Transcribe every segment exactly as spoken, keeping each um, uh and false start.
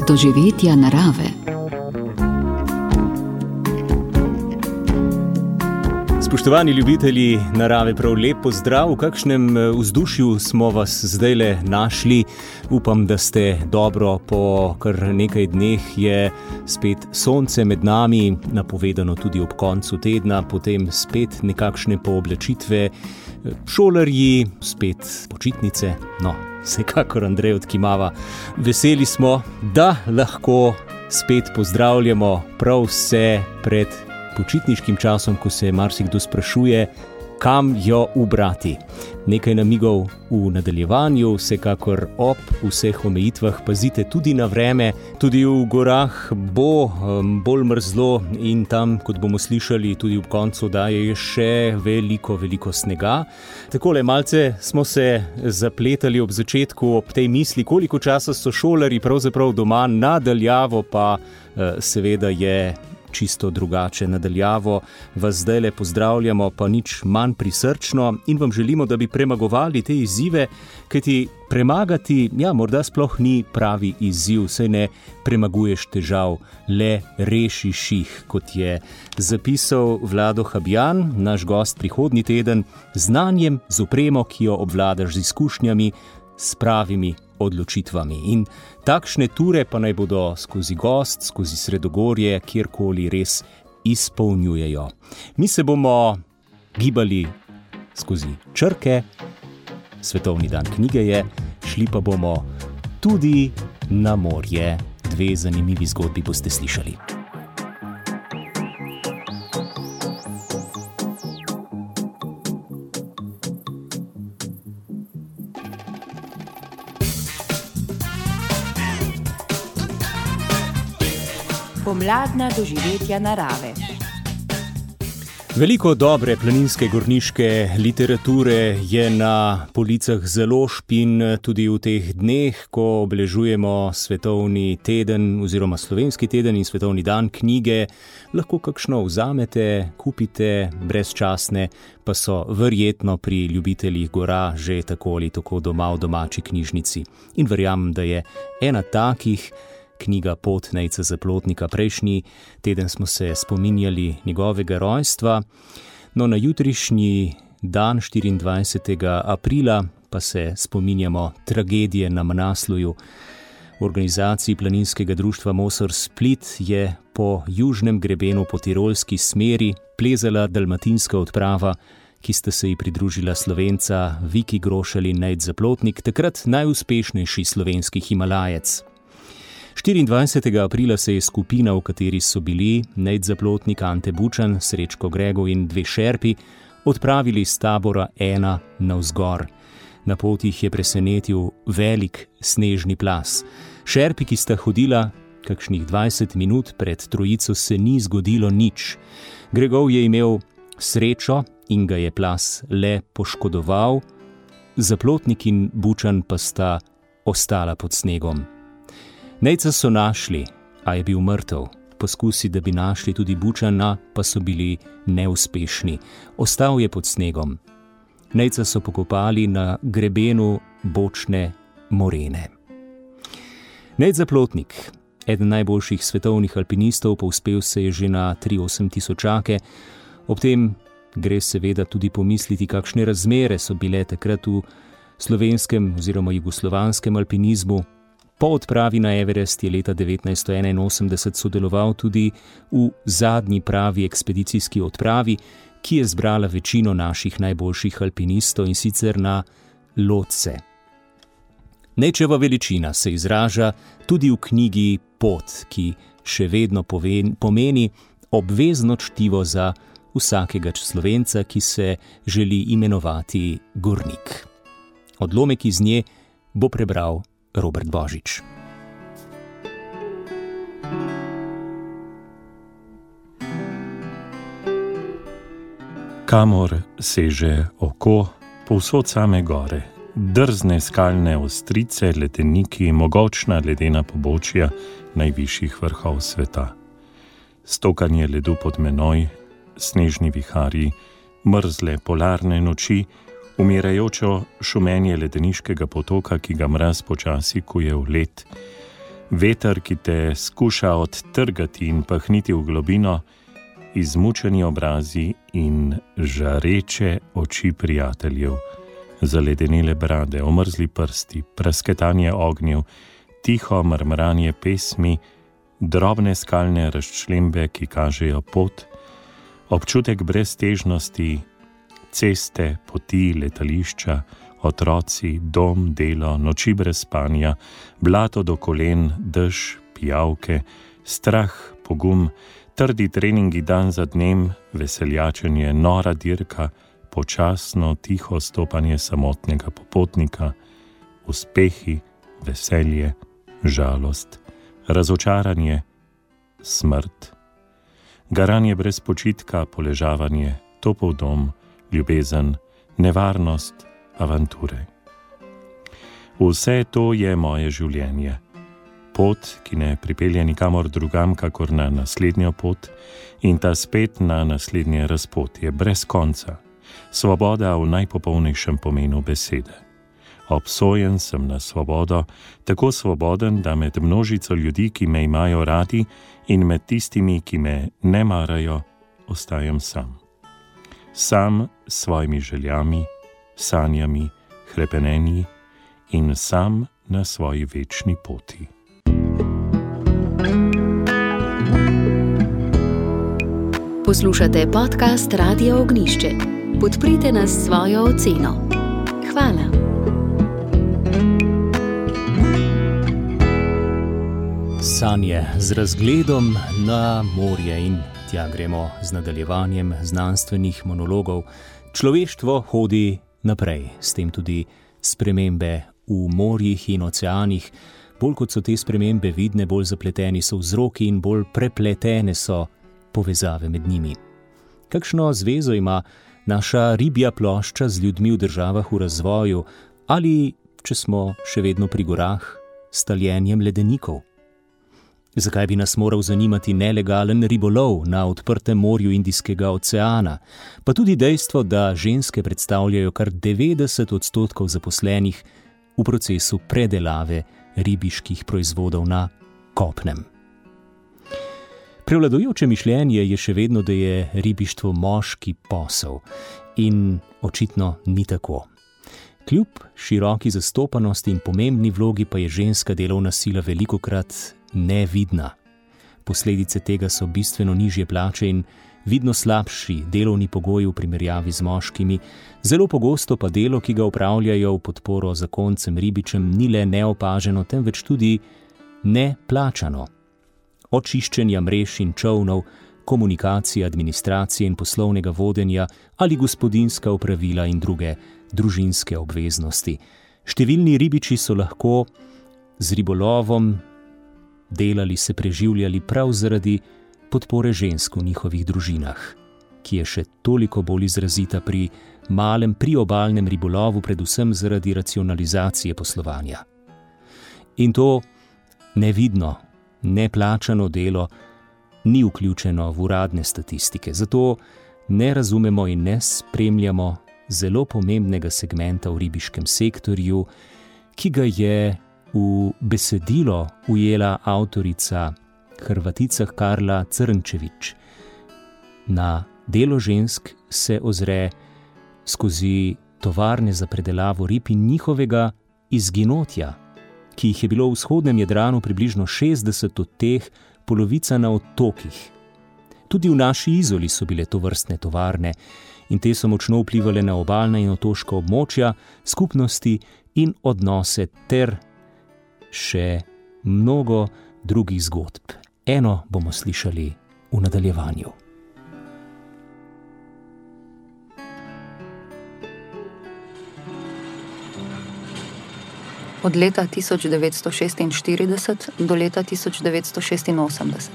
doživetja narave. Spoštovani ljubitelji narave, prav lep pozdrav. V kakšnem vzdušju smo vas zdajle našli? Upam, da ste dobro. Po kar nekaj dneh je spet sonce med nami, napovedano tudi ob koncu tedna, potem spet nekakšne pooblačitve, šolarji, spet počitnice. No, vsekakor Andrej odkimava. Veseli smo, da lahko spet pozdravljamo prav vse pred počitniškim časom, ko se marsikdo sprašuje, kam jo ubrati. Nekaj namigov v nadaljevanju, vsekakor ob vseh omejitvah pazite tudi na vreme. Tudi v gorah bo um, bolj mrzlo in tam, kot bomo slišali tudi ob koncu, da je še veliko, veliko snega. Takole, malce smo se zapletali ob začetku, ob tej misli, koliko časa so šolarji pravzaprav doma, nadaljavo pa uh, seveda je čisto drugače. Nadaljavo vas zdajle pozdravljamo, pa nič manj prisrčno in vam želimo, da bi premagovali te izzive, kajti premagati, ja, morda sploh ni pravi izziv, saj ne premaguješ težav, le rešiš jih, kot je zapisal Vlado Habjan, naš gost prihodnji teden, znanjem, z opremo, ki jo obvladaš, z izkušnjami, s pravimi odločitvami. In takšne ture pa naj bodo skozi Gost, skozi Sredogorje, kjerkoli res izpolnjujejo. Mi se bomo gibali skozi črke, Svetovni dan knjige je, šli pa bomo tudi na morje. Dve zanimivi zgodbi boste slišali. Pomladna doživetja narave. Veliko dobre planinske gorniške literature je na policah založb in tudi v teh dneh, ko obeležujemo Svetovni teden oziroma Slovenski teden in Svetovni dan knjige, lahko kakšno vzamete, kupite, brezčasne, pa so verjetno pri ljubiteljih gora že tako ali tako doma v domači knjižnici. In verjamem, da je ena takih knjiga Pot Nejca Zaplotnika. Prejšnji teden smo se spominjali njegovega rojstva, no na jutrišnji dan, štiriindvajsetega aprila, pa se spominjamo tragedije na Manasluju. V organizaciji planinskega društva Mosor Split je po južnem grebenu po tirolski smeri plezala dalmatinska odprava, ki sta se ji pridružila Slovenca Viki Grošelj in Nejc Zaplotnik, takrat najuspešnejši slovenski himalajec. štiriindvajsetega aprila se je skupina, v kateri so bili Nejc Zaplotnik, Ante Bučan, Srečko Gregov in dve šerpi, odpravili iz tabora ena navzgor. Na poti jih je presenetil velik snežni plaz. Šerpi, ki sta hodila kakšnih dvajset minut pred trojico, se ni zgodilo nič. Gregov je imel srečo in ga je plaz le poškodoval, Zaplotnik in Bučan pa sta ostala pod snegom. Nejca so našli, a je bil mrtev. Poskusi, da bi našli tudi Bučana, pa so bili neuspešni. Ostal je pod snegom. Nejca so pokopali na grebenu bočne morene. Nejc Zaplotnik, eden najboljših svetovnih alpinistov, povzpel se je že na tri osem tisočake. Ob tem gre seveda tudi pomisliti, kakšne razmere so bile takrat v slovenskem oziroma jugoslovanskem alpinizmu. Po odpravi na Everest je leta devetnajststo enainosemdeset sodeloval tudi v zadnji pravi ekspedicijski odpravi, ki je zbrala večino naših najboljših alpinistov, in sicer na Lotse. Nejčeva veličina se izraža tudi v knjigi Pot, ki še vedno pomeni obvezno čtivo za vsakega Slovenca, ki se želi imenovati gornik. Odlomek iz nje bo prebral Robert Božič. Kamor seže oko, povsod same gore, drzne skalne ostrice, ledeniki, mogočna ledena pobočja najvišjih vrhov sveta. Stokanje ledu pod menoj, snežni viharji, mrzle polarne noči, umirajočo šumenje ledeniškega potoka, ki ga mraz počasi kuje v led, Veter, ki te skuša odtrgati in pahniti v globino, izmučeni obrazi in žareče oči prijateljev, zaledenele brade, omrzli prsti, prasketanje ognjev, tiho mrmranje pesmi, drobne skalne razčlembe, ki kažejo pot, občutek breztežnosti, ceste, poti, letališča, otroci, dom, delo, noči brez spanja, blato do kolen, dež, pijavke, strah, pogum, trdi treningi dan za dnem, veseljačenje, nora dirka, počasno, tiho stopanje samotnega popotnika, uspehi, veselje, žalost, razočaranje, smrt, garanje brez počitka, poležavanje, topel dom, ljubezen, nevarnost, avanture. Vse to je moje življenje. Pot, ki ne pripelje nikamor drugam, kakor na naslednjo pot, in ta spet na naslednje razpotje, brez konca. Svoboda v najpopolnejšem pomenu besede. Obsojen sem na svobodo, tako svoboden, da med množico ljudi, ki me imajo radi, in med tistimi, ki me ne marajo, ostajam sam. Sam s svojimi željami, sanjami, hrepenenji in sam na svoji večni poti. Poslušate podcast Radia Ognjišče. Podprite nas s svojo oceno. Hvala. Sanje z razgledom na morje in tja gremo z nadaljevanjem znanstvenih monologov. Človeštvo hodi naprej, s tem tudi spremembe v morjih in oceanih. Bolj kot so te spremembe vidne, bolj zapleteni so vzroki in bolj prepletene so povezave med njimi. Kakšno zvezo ima naša ribja plošča z ljudmi v državah v razvoju ali, če smo še vedno pri gorah, s taljenjem ledenikov? Zakaj bi nas moral zanimati nelegalen ribolov na odprtem morju Indijskega oceana, pa tudi dejstvo, da ženske predstavljajo kar devetdeset odstotkov zaposlenih v procesu predelave ribiških proizvodov na kopnem. Prevladujoče mišljenje je še vedno, da je ribištvo moški posel in očitno ni tako. Kljub široki zastopanosti in pomembni vlogi pa je ženska delovna sila velikokrat nevidna. Posledice tega so bistveno nižje plače in vidno slabši delovni pogoji v primerjavi z moškimi, zelo pogosto pa delo, ki ga opravljajo v podporo zakoncem ribičem, ni le neopaženo, temveč tudi neplačano. Od čiščenja mrež in čolnov, komunikacije, administracije in poslovnega vodenja ali gospodinjska opravila in druge družinske obveznosti. Številni ribiči so lahko z ribolovom delali, se preživljali prav zaradi podpore žensk v njihovih družinah, ki je še toliko bolj izrazita pri malem priobalnem ribolovu, predvsem zaradi racionalizacije poslovanja. In to nevidno, neplačano delo ni vključeno v uradne statistike, zato ne razumemo in ne spremljamo zelo pomembnega segmenta v ribiškem sektorju, ki ga je v besedilo ujela avtorica Hrvatica Karla Crnčević. Na delo žensk se ozre skozi tovarne za predelavo rib in njihovega izginotja, ki jih je bilo v vzhodnem Jadranu približno šestdeset od teh, polovica na otokih. Tudi v naši Izoli so bile tovrstne tovarne in te so močno vplivale na obalna in otoška območja, skupnosti in odnose ter še mnogo drugih zgodb. Eno bomo slišali v nadaljevanju. Od leta tisoč devetsto šestinštirideset do leta tisoč devetsto šestinosemdeset.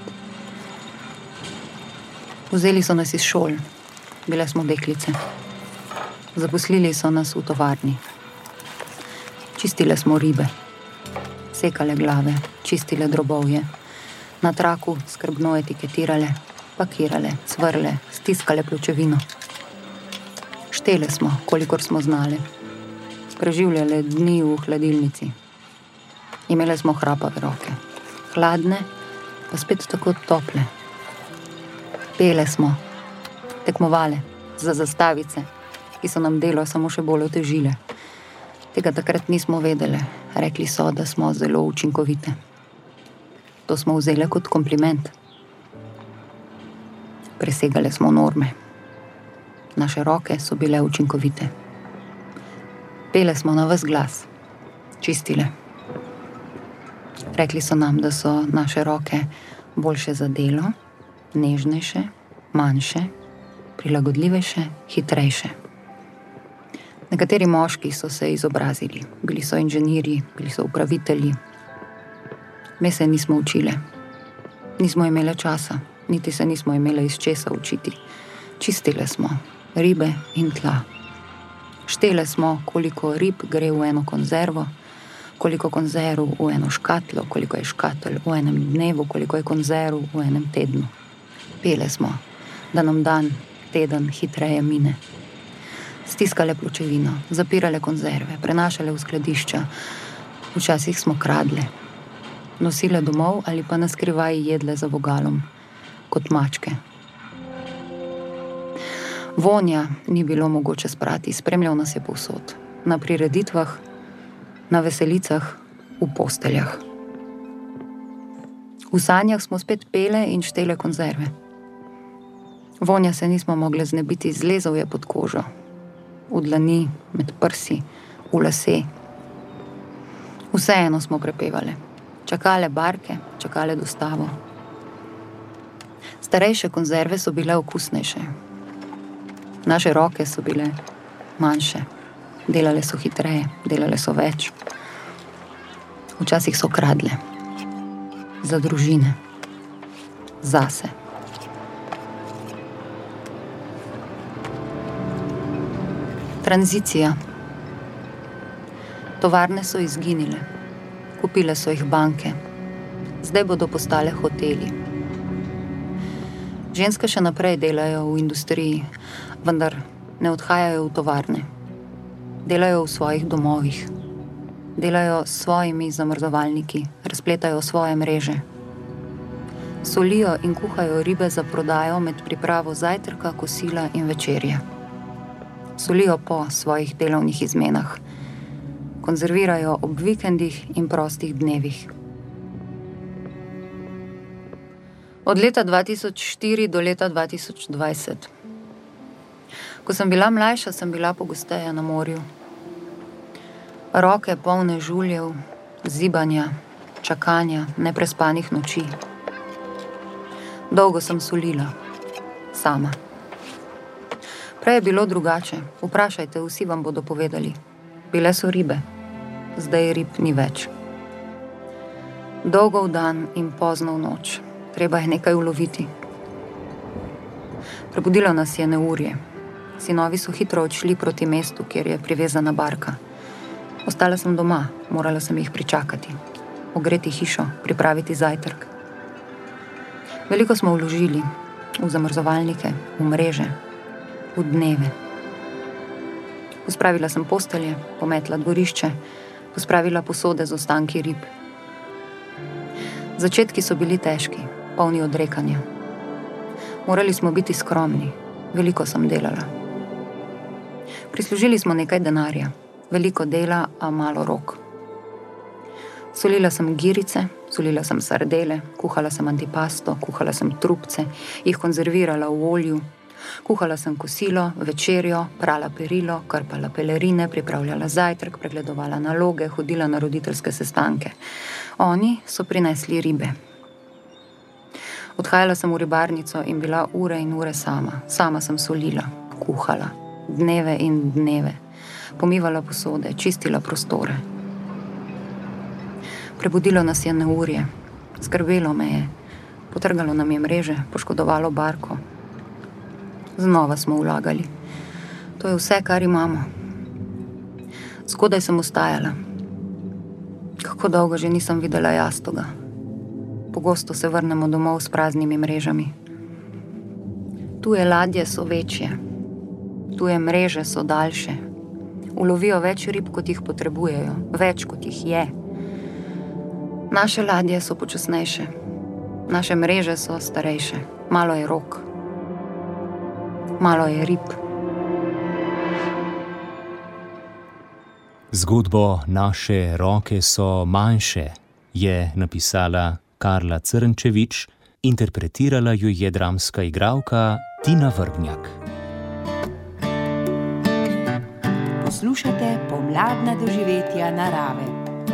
Vzeli so nas iz šol, bile smo deklice. Zaposlili so nas v tovarni. Čistile smo ribe, sekale glave, čistile drobovje, na traku skrbno etiketirale, pakirale, cvrle, stiskale pločevino. Štele smo, kolikor smo znale. Preživljale dni v hladilnici. Imele smo hrapave roke, hladne, pa spet tako tople. Pele smo, tekmovale za zastavice, ki so nam delo samo še bolj otežile. Tega takrat nismo vedele, rekli so, da smo zelo učinkovite. To smo vzele kot kompliment. Presegale smo norme. Naše roke so bile učinkovite. Pele smo na ves glas, čistile. Rekli so nam, da so naše roke boljše za delo, nežnejše, manjše, prilagodljivejše, hitrejše. Nekateri moški so se izobrazili, bili so inženirji, bili so upravitelji. Me se nismo učile, nismo imele časa, niti se nismo imele iz česa učiti. Čistile smo ribe in tla. Štele smo, koliko rib gre v eno konzervo, koliko konzerv v eno škatlo, koliko je škatl v enem dnevu, koliko je konzerv v enem tednu. Pele smo, da nam dan, teden hitreje mine. Stiskale pločevino, zapirale konzerve, prenašale v skladišča. Včasih smo kradle, nosile domov ali pa naskrivaj jedle za vogalom, kot mačke. Vonja ni bilo mogoče sprati, spremljal nas je povsod. Na prireditvah, na veselicah, v posteljah. V sanjah smo spet pele in štele konzerve. Vonja se nismo mogle znebiti, zlezal je pod kožo. V dlani, med prsi, v lase. Vseeno smo prepevale. Čakale barke, čakale dostavo. Starejše konzerve so bile okusnejše. Naše roke so bile manjše. Delale so hitreje, delale so več. Včasih so kradle. Za družine. Zase. Tranzicija. Tovarne so izginile. Kupile so jih banke. Zdaj bodo postale hoteli. Ženske še naprej delajo v industriji, vendar ne odhajajo v tovarne. Delajo v svojih domovih. Delajo s svojimi zamrzovalniki, razpletajo svoje mreže. Solijo in kuhajo ribe za prodajo med pripravo zajtrka, kosila in večerje. Solijo po svojih delovnih izmenah. Konzervirajo ob vikendih in prostih dnevih. Od leta dva tisoč štiri do leta dva tisoč dvajset. Ko sem bila mlajša, sem bila pogosteje na morju. Roke polne žuljev, zibanja, čakanja, neprespanih noči. Dolgo sem solila, sama. Prej je bilo drugače, vprašajte, vsi vam bodo povedali. Bile so ribe, zdaj rib ni več. Dolgo v dan in pozno v noč, treba je nekaj uloviti. Prebudilo nas je neurje. Sinovi so hitro odšli proti mestu, kjer je privezana barka. Ostala sem doma, morala sem jih pričakati. Ogreti hišo, pripraviti zajtrk. Veliko smo vložili v zamrzovalnike, v mreže, v dneve. Pospravila sem postelje, pometla dvorišče, pospravila posode z ostanki rib. Začetki so bili težki, polni odrekanja. Morali smo biti skromni, veliko sem delala. Prislužili smo nekaj denarja, veliko dela, a malo rok. Solila sem girice, solila sem sardele, kuhala sem antipasto, kuhala sem trupce, jih konzervirala v olju, kuhala sem kosilo, večerjo, prala perilo, krpala pelerine, pripravljala zajtrk, pregledovala naloge, hodila na roditeljske sestanke. Oni so prinesli ribe. Odhajala sem v ribarnico in bila ure in ure sama. Sama sem solila, kuhala, dneve in dneve, pomivala posode, čistila prostore. Prebudilo nas je neurje, skrbelo me je, potrgalo nam je mreže, poškodovalo barko. Znova smo vlagali. To je vse, kar imamo. Zgodaj sem vstajala. Kako dolgo že nisem videla jastoga. Pogosto se vrnemo domov s praznimi mrežami. Tuje ladje so večje. Tuje mreže so daljše. Ulovijo več rib, kot jih potrebujejo. Več, kot jih je. Naše ladje so počasnejše, naše mreže so starejše, malo je rok, malo je rib. Zgodbo Naše roke so manjše je napisala Karla Crnčevič, interpretirala jo je dramska igralka Tina Vrbnjak. Poslušate pomladna doživetja narave.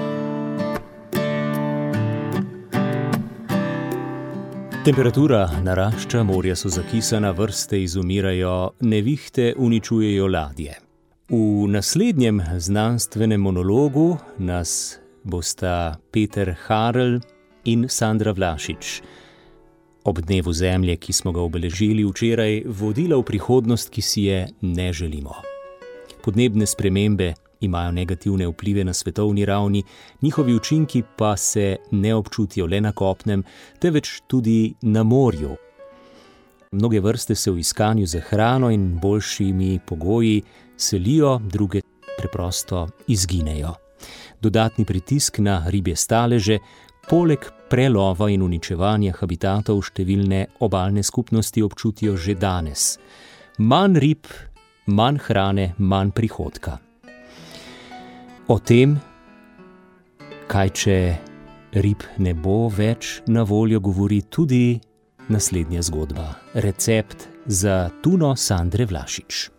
Temperatura narašča, morja so zakisana, vrste izumirajo, nevihte uničujejo ladje. V naslednjem znanstvenem monologu nas bosta Peter Harl in Sandra Vlašič. Ob dnevu Zemlje, ki smo ga obeležili včeraj, vodila v prihodnost, ki si je ne želimo. Podnebne spremembe imajo negativne vplive na svetovni ravni, njihovi učinki pa se ne občutijo le na kopnem, temveč tudi na morju. Mnoge vrste se v iskanju za hrano in boljšimi pogoji selijo, druge preprosto izginejo. Dodatni pritisk na ribje staleže, poleg prelova in uničevanja habitatov številne obalne skupnosti občutijo že danes. Manj rib, manj hrane, manj prihodka. O tem, kaj če rib ne bo več na voljo, govori tudi naslednja zgodba. Recept za tuno Sandre Vlašič.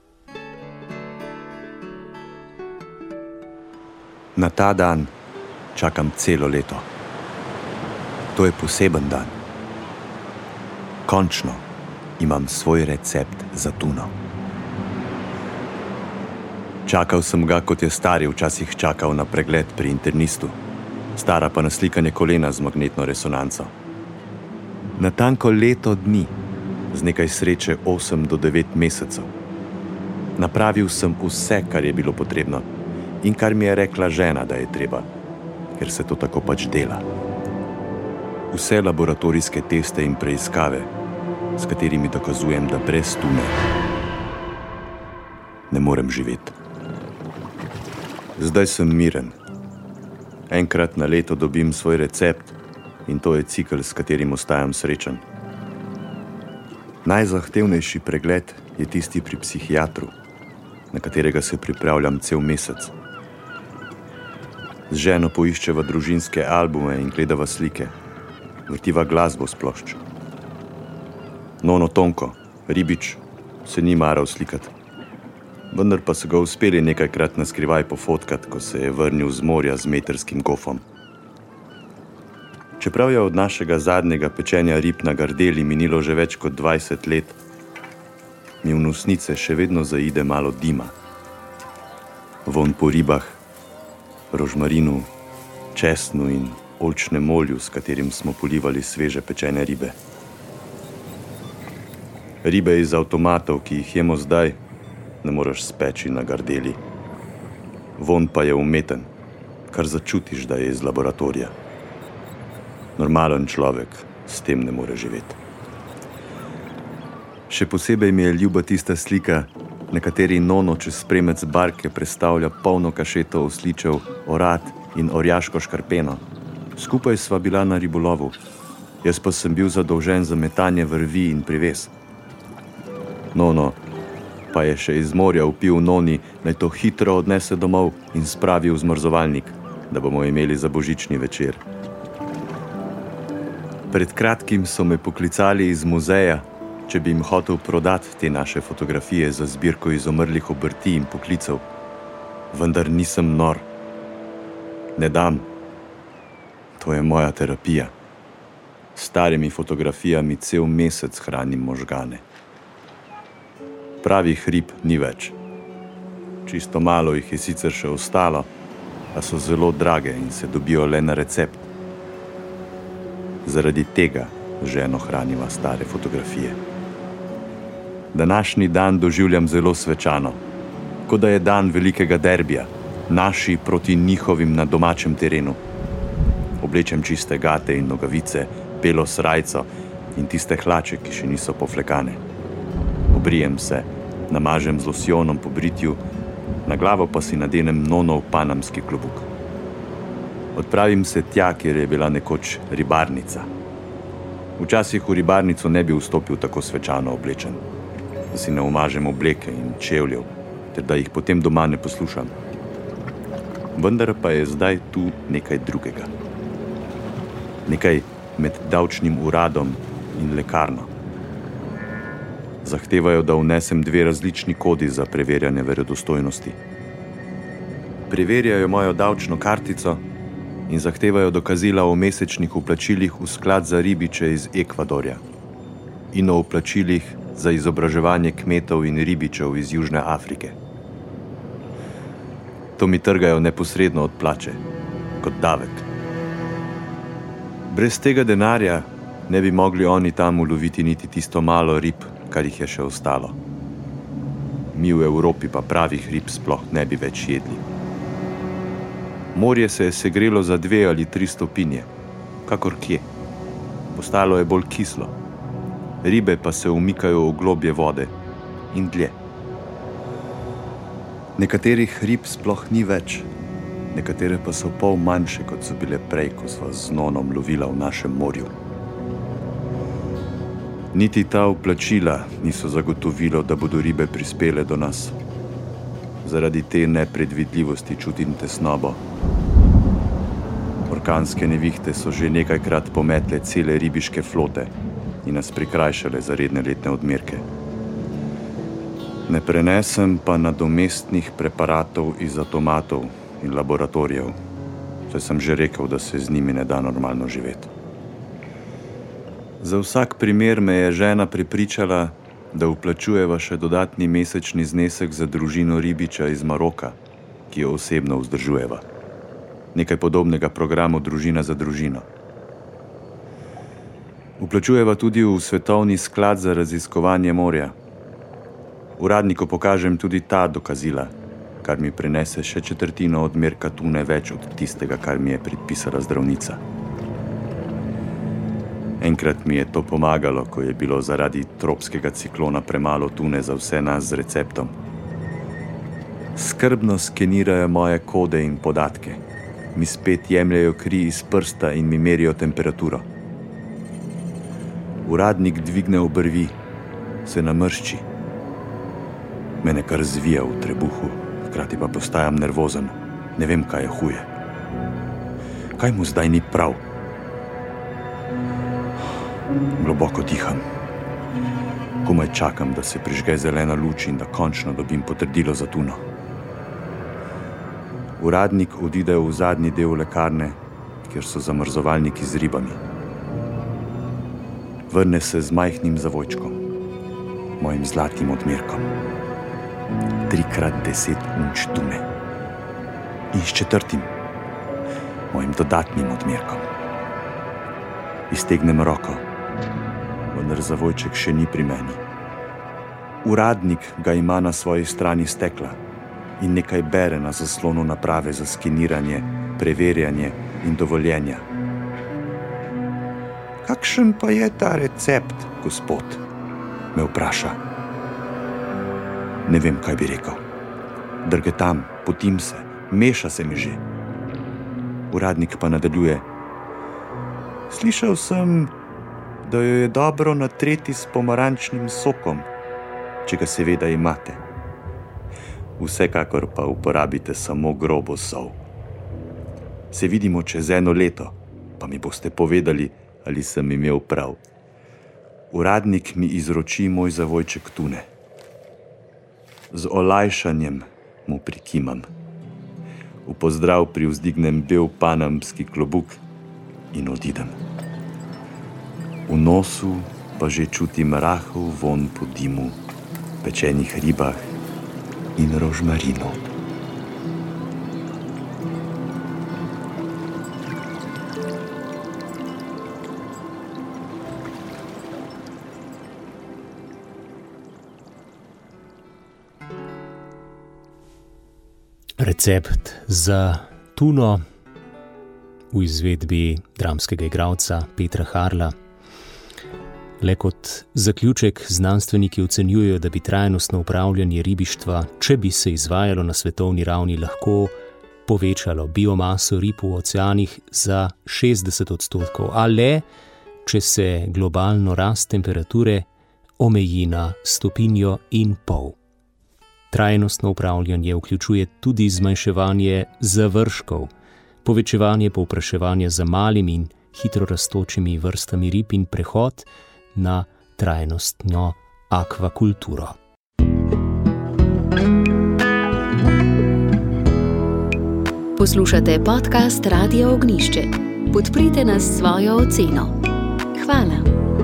Na ta dan čakam celo leto. To je poseben dan. Končno imam svoj recept za tuno. Čakal sem ga, kot je stari včasih čakal na pregled pri internistu, stara pa na slikanje kolena z magnetno resonanco. Natanko leto dni, z nekaj sreče osem do devet mesecev. Napravil sem vse, kar je bilo potrebno in kar mi je rekla žena, da je treba, ker se to tako pač dela. Vse laboratorijske teste in preiskave, s katerimi dokazujem, da brez tune ne morem živeti. Zdaj sem miren. Enkrat na leto dobim svoj recept in to je cikel, s katerim ostajam srečen. Najzahtevnejši pregled je tisti pri psihiatru, na katerega se pripravljam cel mesec. Z ženo poiščeva družinske albume in gledava slike, vrtiva glasbo s plošč. Nono Tonko, ribič, se ni maral slikati. Vendar pa so ga uspeli nekajkrat naskrivaj pofotkat, ko se je vrnil z morja z metrskim gofom. Čeprav je od našega zadnjega pečenja rib na gardeli minilo že več kot dvajset let, mi v nosnice še vedno zaide malo dima. Vonj po ribah, rožmarinu, česnu in oljčnem olju, s katerim smo polivali sveže pečene ribe. Ribe iz avtomatov, ki jih jemo zdaj, ne moreš speči na gardeli. Vonj pa je umeten, kar začutiš, da je iz laboratorija. Normalen človek s tem ne more živeti. Še posebej mi je ljuba tista slika, na kateri Nono čez spremec barke predstavlja polno kašeto osličev, orad in orjaško škarpeno. Skupaj sva bila na ribolovu, jaz pa sem bil zadolžen za metanje vrvi in privez. Nono pa je še iz morja vpil Noni, naj to hitro odnese domov in spravi v zmrzovalnik, da bomo imeli za božični večer. Pred kratkim so me poklicali iz muzeja, če bi jim hotel prodati te naše fotografije za zbirko izumrlih obrti in poklicev. Vendar nisem nor. Ne dam. To je moja terapija. S starimi fotografijami cel mesec hranim možgane. Pravih rib ni več. Čisto malo jih je sicer še ostalo, a so zelo drage in se dobijo le na recept. Zaradi tega ženo hraniva stare fotografije. Današnji dan doživljam zelo svečano, kot da je dan velikega derbija, naši proti njihovim na domačem terenu. Oblečem čiste gate in nogavice, belo srajco in tiste hlače, ki še niso poflekane. Obrijem se, namažem z losjonom po britju, na glavo pa si nadenem Nonov panamski klobuk. Odpravim se tja, kjer je bila nekoč ribarnica. Včasih v ribarnico ne bi vstopil tako svečano oblečen, da si ne umažem obleke in čevljev, ter da jih potem doma ne poslušam. Vendar pa je zdaj tu nekaj drugega. Nekaj med davčnim uradom in lekarno. Zahtevajo, da vnesem dve različni kodi za preverjanje verodostojnosti. Preverjajo mojo davčno kartico in zahtevajo dokazila o mesečnih vplačilih v sklad za ribiče iz Ekvadorja in o vplačilih za izobraževanje kmetov in ribičev iz Južne Afrike. To mi trgajo neposredno od plače, kot davek. Brez tega denarja ne bi mogli oni tam uloviti niti tisto malo rib, kar jih je še ostalo. Mi v Evropi pa pravih rib sploh ne bi več jedli. Morje se je segrelo za dve ali tri stopinje, kakor kje. Postalo je bolj kislo. Ribe pa se umikajo v globje vode in dlje. Nekaterih rib sploh ni več, nekatere pa so pol manjše, kot so bile prej, ko sva z nonom lovila v našem morju. Niti ta vplačila niso zagotovilo, da bodo ribe prispele do nas. Zaradi te nepredvidljivosti čutim tesnobo. Orkanske nevihte so že nekajkrat pometle cele ribiške flote in nas prikrajšale za redne letne odmerke. Ne prenesem pa nadomestnih preparatov iz atomatov in laboratorijev, saj sem že rekel, da se z njimi ne da normalno živeti. Za vsak primer me je žena prepričala, da vplačujeva še dodatni mesečni znesek za družino ribiča iz Maroka, ki jo osebno vzdržujeva. Nekaj podobnega programu Družina za družino. Vplačujeva tudi v Svetovni sklad za raziskovanje morja. Uradniku pokažem tudi ta dokazila, kar mi prinese še četrtino odmerka tune več od tistega, kar mi je predpisala zdravnica. Enkrat mi je to pomagalo, ko je bilo zaradi tropskega ciklona premalo tune za vse nas z receptom. Skrbno skenirajo moje kode in podatke. Mi spet jemljajo kri iz prsta in mi merijo temperaturo. Uradnik dvigne obrvi, se namršči. Mene kar zvija v trebuhu, hkrati pa postajam nervozen. Ne vem, kaj je huje. Kaj mu zdaj ni prav? Globoko diham. Komaj čakam, da se prižge zelena luč in da končno dobim potrdilo za tuno. Uradnik odide v zadnji del lekarne, kjer so zamrzovalniki z ribami. Vrne se z majhnim zavojčkom, mojim zlatim odmerkom. Trikrat deset unč tune. In s četrtim, mojim dodatnim odmerkom. Iztegnem roko, vendar zavojček še ni pri meni. Uradnik ga ima na svoji strani stekla in nekaj bere na zaslonu naprave za skeniranje, preverjanje in dovoljenja. Kakšen pa je ta recept, gospod? Me vpraša. Ne vem, kaj bi rekel. Drgetam, potim se, meša se mi že. Uradnik pa nadaljuje. Slišal sem, da jo je dobro natreti s pomarančnim sokom, če ga seveda imate. Vsekakor pa uporabite samo grobo sol. Se vidimo čez eno leto, pa mi boste povedali, ali sem imel prav. Uradnik mi izroči moj zavojček tune. Z olajšanjem mu prikimam. V pozdrav privzdignem bel panamski klobuk in odidem. V nosu pa že čutim rahel vonj po dimu, pečenih ribah in rožmarinu. Recept za tuno v izvedbi dramskega igralca Petra Harla. Le kot zaključek znanstveniki ocenjujejo, da bi trajnostno upravljanje ribištva, če bi se izvajalo na svetovni ravni, lahko povečalo biomaso rib v oceanih za šestdeset odstotkov, a le, če se globalno rast temperature omeji na stopinjo in pol. Trajnostno upravljanje vključuje tudi zmanjševanje završkov, povečevanje povpraševanja za malimi in hitro rastočimi vrstami rib in prehod na trajnostno akvakulturo. Poslušate podcast Radia Ognjišče. Podprite nas s svojo oceno. Hvala.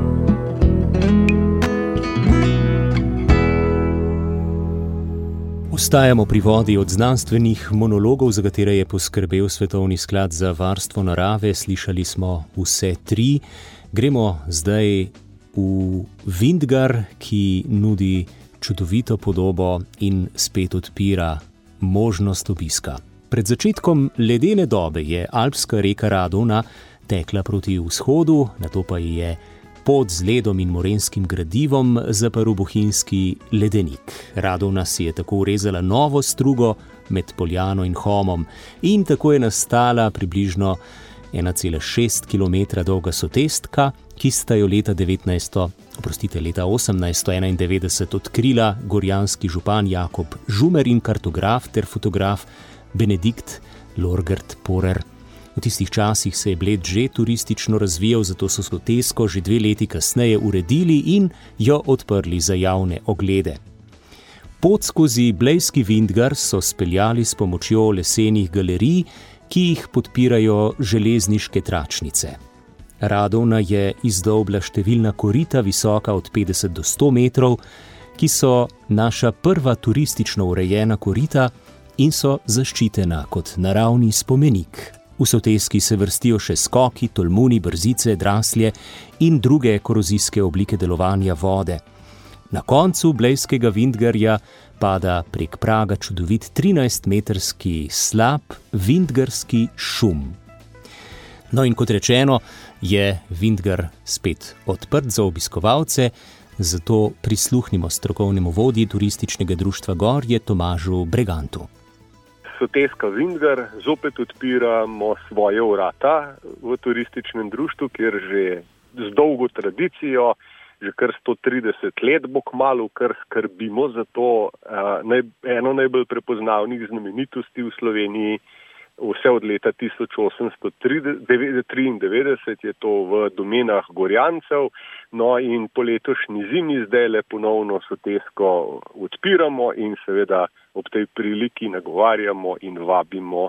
Ostajamo pri vodi od znanstvenih monologov, za katere je poskrbel Svetovni sklad za varstvo narave. Slišali smo vse tri. Gremo zdaj v Vintgar, ki nudi čudovito podobo in spet odpira možnost obiska. Pred začetkom ledene dobe je alpska reka Radovna tekla proti vzhodu, nato pa je pot z ledom in morenskim gradivom zaprl bohinjski ledenik. Radovna si je tako urezala novo strugo med Poljano in Homom in tako je nastala približno ena cela šest kilometra dolga sotestka, ki sta jo leta devetnajsto, oprostite, leta osemnajststo enaindevetdeset odkrila gorjanski župan Jakob Žumer in kartograf ter fotograf Benedikt Lorgert Porer. V tistih časih se je Bled že turistično razvijal, zato so sotesko že dve leti kasneje uredili in jo odprli za javne oglede. Pot skozi Blejski Vintgar so speljali s pomočjo lesenih galerij, ki jih podpirajo železniške tračnice. Radovna je izdolbla številna korita, visoka od petdeset do sto metrov, ki so naša prva turistično urejena korita in so zaščitena kot naravni spomenik. V soteski se vrstijo še skoki, tolmuni, brzice, draslje in druge korozijske oblike delovanja vode. Na koncu Blejskega Vintgarja pada prek praga čudovit trinajstmetrski slab vintgarski šum. No in kot rečeno, je Vintgar spet odprt za obiskovalce, zato prisluhnimo strokovnemu vodji turističnega društva Gorje Tomažu Bregantu. Soteska Vintgar zopet odpiramo svoje vrata v turističnem društvu, kjer že z dolgo tradicijo, že kar sto trideset let bo kmalu, kar skrbimo za to eno najbolj prepoznavnih znamenitosti v Sloveniji. Vse od leta tisoč osemsto triindevetdeset je to v domenah Gorjancev, no in po letošnji zimi zdaj le ponovno sotesko odpiramo in seveda ob tej priliki nagovarjamo in vabimo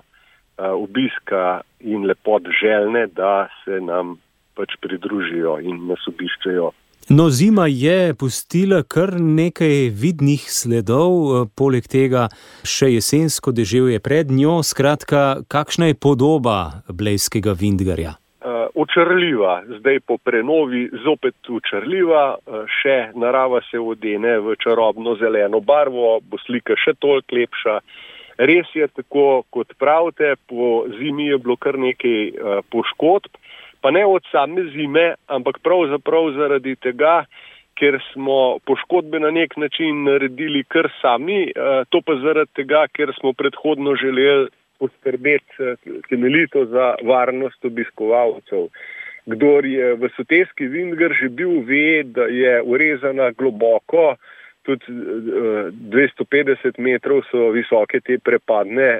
obiska in lepot željne, da se nam pač pridružijo in nas obiščejo. No, zima je pustila kar nekaj vidnih sledov, poleg tega še jesensko deževje pred njo. Skratka, kakšna je podoba Blejskega Vintgarja? Uh, očarljiva, zdaj po prenovi zopet očarljiva, uh, še narava se odene v čarobno zeleno barvo, bo slika še toliko lepša. Res je tako, kot pravite, po zimi je bilo kar nekaj uh, poškodb, pa ne od same zime, ampak pravzaprav zaradi tega, ker smo poškodbe na nek način naredili kar sami, to pa zaradi tega, ker smo predhodno želeli poskrbeti temeljito za varnost obiskovalcev. Kdor je v soteski Vintgar že bil, ve, da je urezana globoko, tudi dvesto petdeset metrov so visoke te prepadne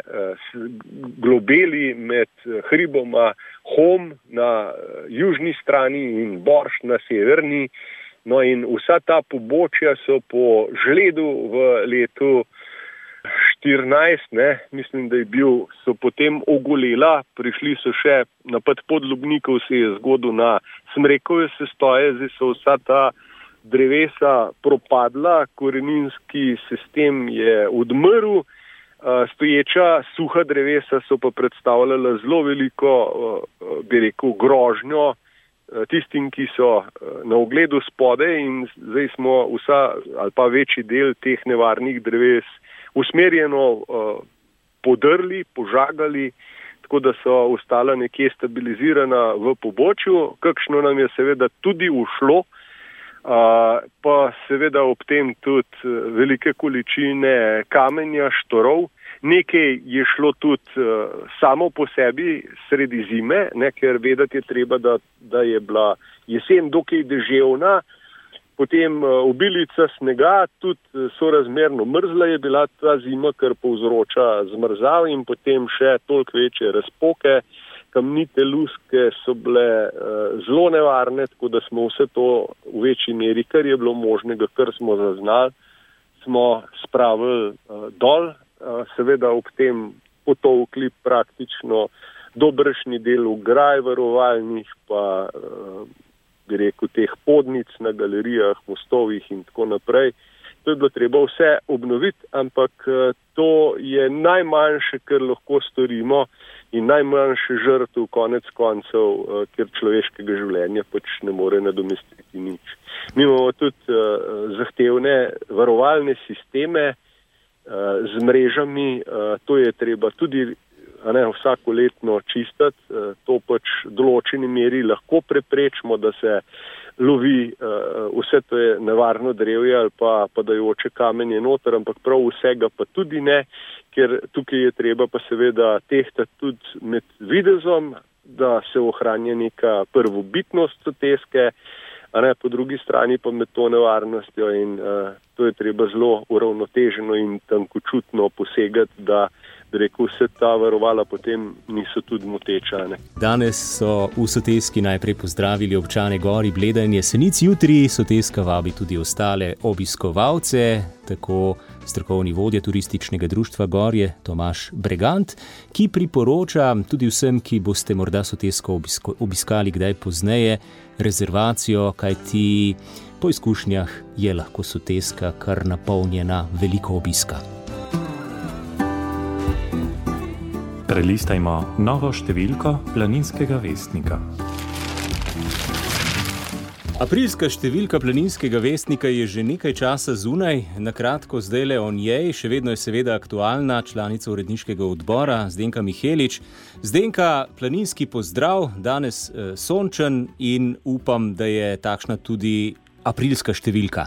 globeli med hriboma Hom na južni strani in Borš na severni. No in vsa ta pobočja so po žledu v letu štirinajst, ne, mislim, da je bil, so potem ogolela, prišli so še napad podlubnikov, se je zgodil na smrekove sestoje, zdaj so vsa ta drevesa propadla, koreninski sistem je odmrl, stoječa suha drevesa so pa predstavljala zelo veliko, bi rekel, grožnjo tistim, ki so na ogledu spode in zdaj smo vsa ali pa večji del teh nevarnih dreves usmerjeno podrli, požagali, tako da so ostala nekje stabilizirana v pobočju, kakšno nam je seveda tudi ušlo, pa seveda ob tem tudi velike količine kamenja, štorov. Nekaj je šlo tudi uh, samo po sebi sredi zime, ne, ker vedeti je treba, da, da je bila jesen dokaj deževna, potem uh, obilica snega, tudi sorazmerno mrzla je bila ta zima, kar povzroča zmrzav in potem še toliko večje razpoke. Kamnite luske so bile uh, zelo nevarne, tako da smo vse to v večji meri, kar je bilo možnega, kar smo zaznali, smo spravili uh, dol, uh, seveda ob tem potovkli praktično dobršni del ograj varovalnih, pa uh, bi rekel teh podnic na galerijah, mostovih in tako naprej. To je bilo treba vse obnoviti, ampak uh, to je najmanjše, kar lahko storimo in najmanjše žrtev konec koncev, uh, ker človeškega življenja pač ne more nadomestiti nič. Mi imamo tudi uh, zahtevne varovalne sisteme uh, z mrežami, uh, to je treba tudi a ne, vsako letno čistiti, uh, to pač v določeni meri lahko preprečimo, da se lovi, uh, vse to je nevarno drevje ali pa padajoče kamenje noter, ampak prav vsega pa tudi ne, ker tukaj je treba pa seveda tehtati tudi med videzom, da se ohranja neka prvobitnost soteske, a ne, po drugi strani pa med to nevarnostjo in uh, to je treba zelo uravnoteženo in tankočutno posegati, da rekel, vse ta varovala potem niso tudi moteča. Ne. Danes so v Soteski najprej pozdravili občane Gori, Bleda in Jesenic, jutri Soteska vabi tudi ostale obiskovalce, tako strokovni vodja turističnega društva Gorje Tomaž Bregant, ki priporoča tudi vsem, ki boste morda Sotesko obisko, obiskali kdaj pozneje, rezervacijo, kajti po izkušnjah je lahko Soteska kar napolnjena veliko obiska. Prelistajmo novo številko Planinskega vestnika. Aprilska številka Planinskega vestnika je že nekaj časa zunaj, na kratko zdajle o njej, še vedno je seveda aktualna članica uredniškega odbora Zdenka Mihelič. Zdenka, planinski pozdrav, danes eh, sončen in upam, da je takšna tudi aprilska številka.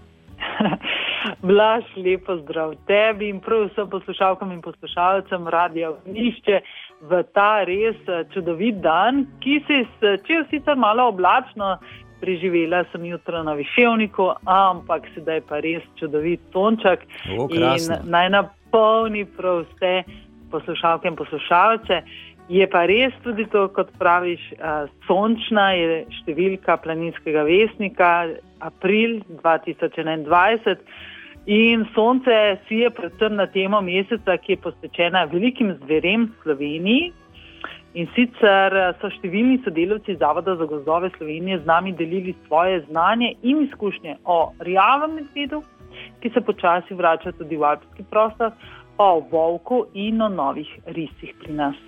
Blaž, lepo zdrav tebi in prav vsem poslušalkam in poslušalcem Radia Ognjišče v ta res čudovit dan, ki se je če sicer malo oblačno, preživela sem jutro na Viševniku, ampak sedaj pa res čudovit sonček in naj napolni prav vse poslušalke in poslušalce. Je pa res tudi to, kot praviš, sončna je številka Planinskega vestnika, april dva tisoč enaindvajset. In sonce sije predvsem na temo meseca, ki je posvečena velikim zverem v Sloveniji. In sicer so številni sodelavci Zavoda za gozdove Slovenije z nami delili svoje znanje in izkušnje o rjavem medvedu, ki se počasi vrača tudi v alpski prostor, pa o volku in o novih risih pri nas.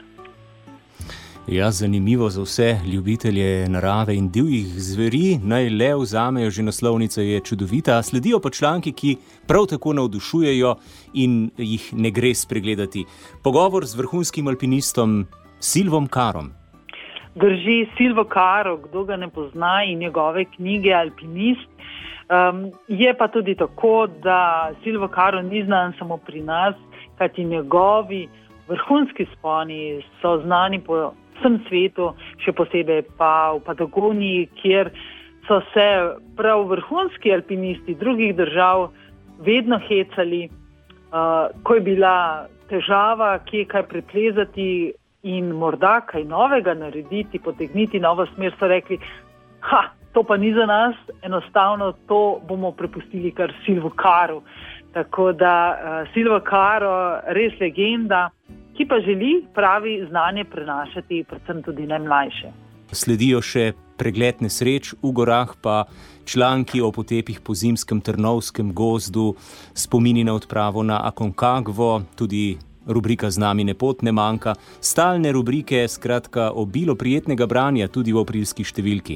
Ja, zanimivo za vse ljubitelje narave in divjih zveri. Naj le vzamejo, že naslovnica je čudovita. Sledijo pa članki, ki prav tako navdušujejo in jih ne gre spregledati. Pogovor z vrhunskim alpinistom Silvom Karom. Drži, Silvo Karo, kdo ga ne pozna in njegove knjige Alpinist. Um, je pa tudi tako, da Silvo Karo ni znan samo pri nas, kajti njegovi vrhunski sponi so znani po vsem svetu, še posebej pa v Patagoniji, kjer so se prav vrhunski alpinisti drugih držav vedno hecali, uh, ko je bila težava, kje kaj preplezati in morda kaj novega narediti, potegniti novo smer, so rekli, ha, to pa ni za nas, enostavno to bomo prepustili kar Silvo Karu. Tako da uh, Silvo Karo, res legenda, ki pa želi pravi znanje prenašati predvsem tudi najmlajše. Sledijo še pregled nesreč v gorah, pa članki o potepih po zimskem Trnovskem gozdu, spomini na odpravo na Aconcagua, tudi rubrika Z nami ne pot ne manjka, stalne rubrike, skratka obilo prijetnega branja tudi v aprilski številki.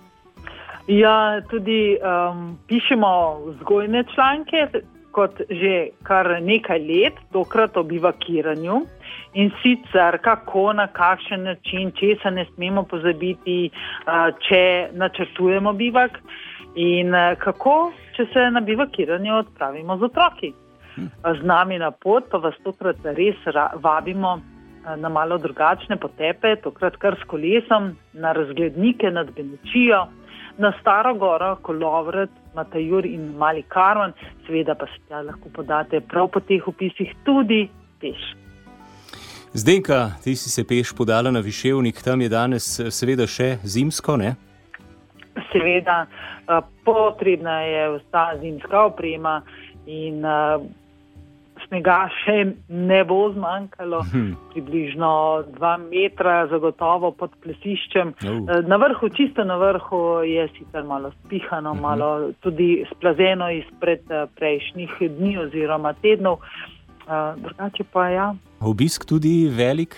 Ja, tudi um, pišemo vzgojne članke, kot že kar nekaj let, tokrat o bivakiranju in sicer kako, na kakšen način, česa ne smemo pozabiti, če načrtujemo bivak in kako, če se na bivakiranju odpravimo z otroki. z nami na pot, pa vas tokrat res vabimo na malo drugačne potepe, tokrat kar s kolesom, na razglednike nad Benečijo, na Staro goro, Kolovrat, Matajur in Mali Karvan, seveda pa se tja lahko podate prav po teh opisih tudi peš. Zdenka, ti si se peš podala na Viševnik, tam je danes seveda še zimsko, ne? Seveda, potrebna je vsa zimska oprema in snega še ne bo zmanjkalo, hmm. približno dva metra zagotovo pod plesiščem. Uh. Na vrhu, čisto na vrhu je sicer malo spihano, uh-huh. malo tudi splazeno izpred prejšnjih dni oziroma tednov. Uh, drugače pa ja. Obisk tudi velik?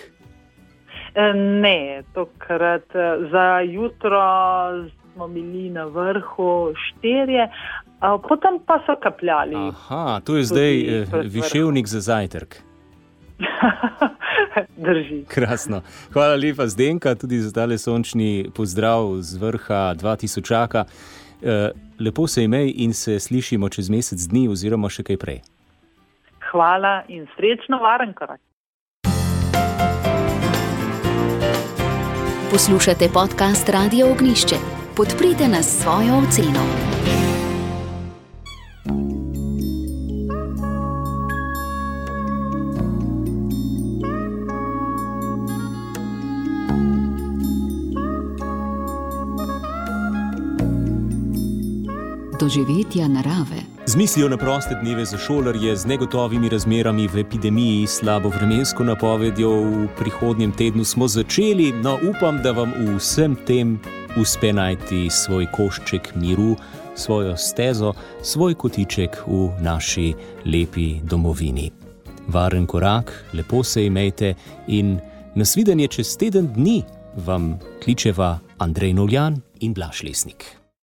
Ne, tokrat za jutro smo bili na vrhu štirje, potem pa so kapljali. Aha, to je zdaj Viševnik za zajtrk. Drži. Krasno. Hvala lepa, Zdenka, tudi za tale sončni pozdrav z vrha dva tisočaka. Lepo se imej in se slišimo čez mesec dni oziroma še kaj prej. Hvala in srečno varen korak. Poslušate podcast Radio Ognjišče. Podprite nas s svojo oceno. Doživetja narave. Z mislijo na proste dneve za šolarje, z negotovimi razmerami v epidemiji, slabo vremensko napovedjo v prihodnjem tednu smo začeli, no upam, da vam v vsem tem uspe najti svoj košček miru, svojo stezo, svoj kotiček v naši lepi domovini. Varen korak, lepo se imejte in nasvidenje čez teden dni vam kličeva Andrej Novjan in Blaž Lesnik.